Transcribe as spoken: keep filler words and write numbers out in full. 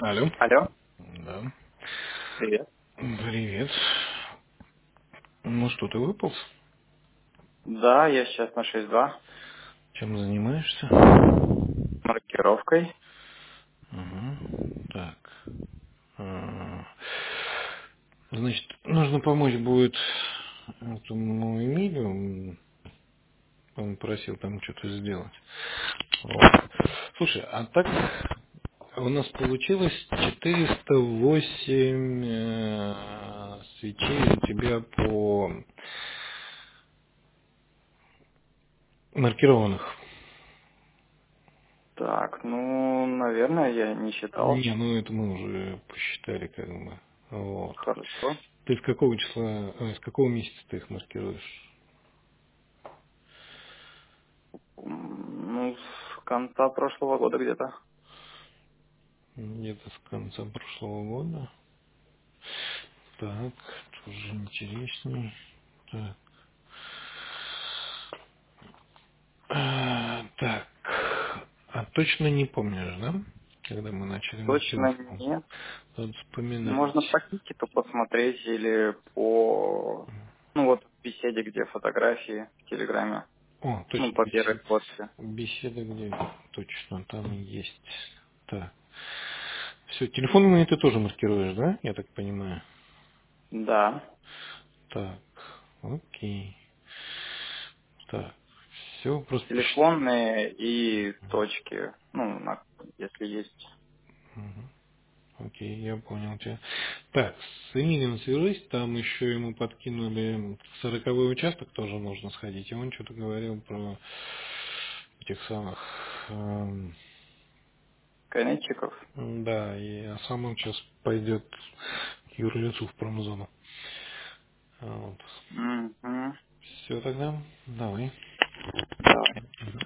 Алло. Алло, Да. привет. Привет. Ну что, ты выполз? Да, я сейчас на шесть два Чем занимаешься? маркировкой. Угу. Так. А, Значит, нужно помочь будет этому Эмилию. Он просил там что-то сделать. Вот. Слушай, а так у нас получилось четыреста восемь э, свечей у тебя по маркированных. Так, ну, наверное, я не считал. Не, ну это мы уже посчитали как бы. Вот. Хорошо. Ты с какого числа, э, с какого месяца ты их маркируешь? М, Ну, с конца прошлого года где-то. Где-то с конца прошлого года. Так, тоже интересней. Так. А, так. А точно не помнишь, да? Когда мы начали Точно маркировку? нет. Надо Можно вспоминать. по тикету посмотреть или по, ну вот в беседе, где фотографии в Телеграме. О, Ну, точно, по первой беседа. фотке. Беседа где? Точно, там и есть. Так. Все, телефонные ты тоже маркируешь, да? Я так понимаю. Да. Так, окей. Так, все, просто посчит- Телефонные и точки. Ну, на- если есть. Мгм. Окей, я понял тебя. Так, с Эмилием свяжись, там еще ему подкинули сороковой участок, тоже нужно сходить. И он что-то говорил про этих самых... эм, Конечиков. да, и а сам он сейчас пойдет к юрлицу в промзону. Вот. Угу. Все тогда, давай. Давай.